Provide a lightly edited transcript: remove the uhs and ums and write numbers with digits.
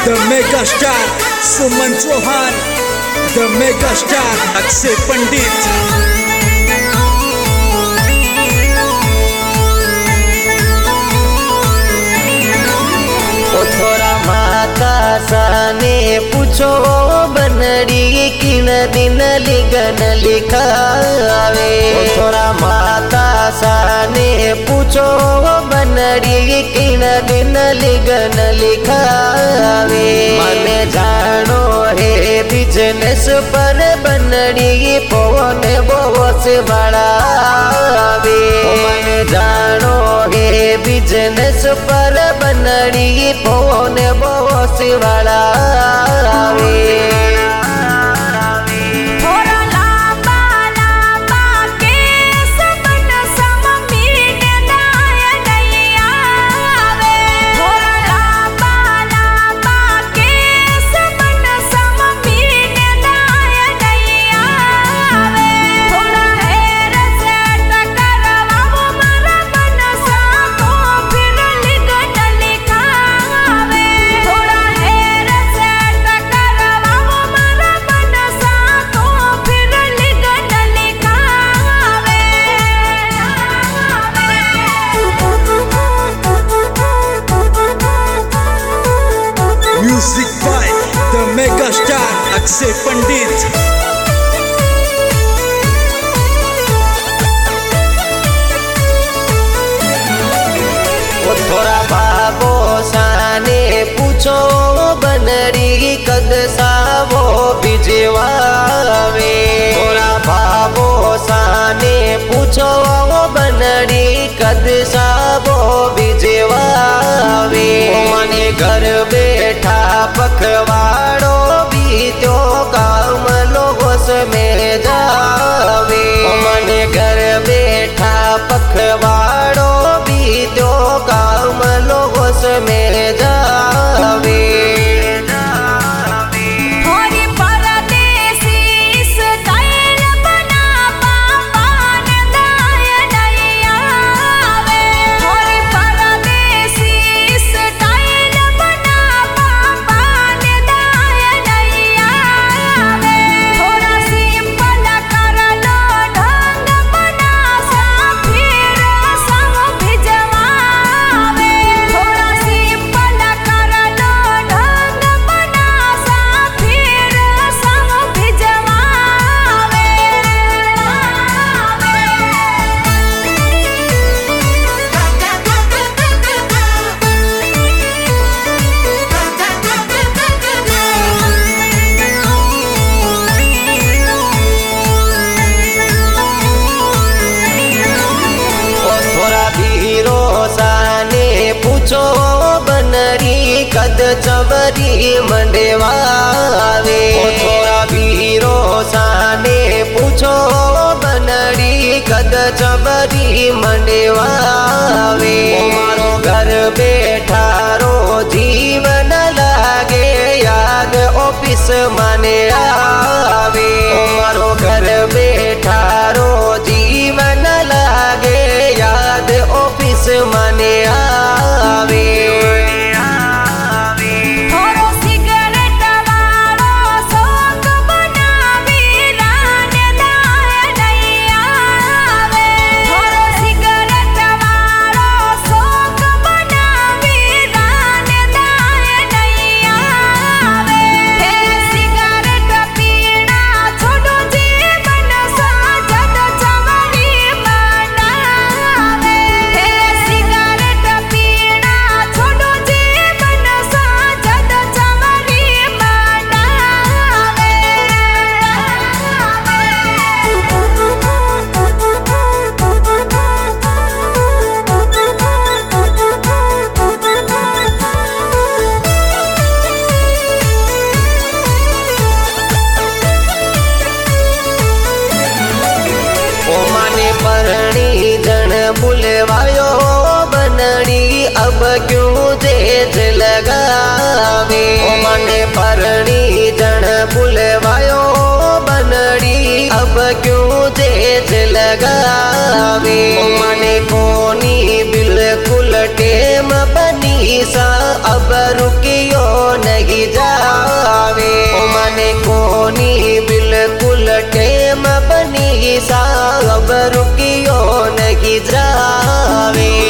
the mega star Suman Chauhan, the mega star Akshay Pandit. थोड़ा माता साने पूछो बनड़ी किन दिन लिगन लिखावे। थोड़ा माता साने पूछो बनड़ी किन दिन लिगन लिखावे। मन जानो है बिजनेस पर बनड़ी पवन बोस बढ़ावे। मन जानो है बिजनेस पर बनड़ी पवन बोस बढ़ावे। Music by the mega star Akshay Pandit. थोड़ा बाबो साने पूछो बनड़ी कद सावो बिजवावे। थोड़ा बाबो साने पूछो बनड़ी कद सावो बिजवावे। मने घर बैठा पखवाड़ो भी तो काम लोगों में जावे। मने घर बैठा पखवाड़ो भी तो काम लोगों में जावे। पूछो बनरी कद चवरी मंडवावे। थोड़ा बीरो साने पूछो बनरी कद चवरी मंडवावे। मारो घर बैठा रो जीवन लागे याद ऑफिस माने आवे। मारो घर बैठा रो जीवन लागे याद ऑफिस माने आवे। परणी जन बुलवायो बनड़ी अब क्यों तेज लगावे। मने परणी जन बुलवायो बनड़ी अब क्यों तेज लगावे। मने कोनी बिल्कुल टेम बनी सा अब रुकियो नहीं આવે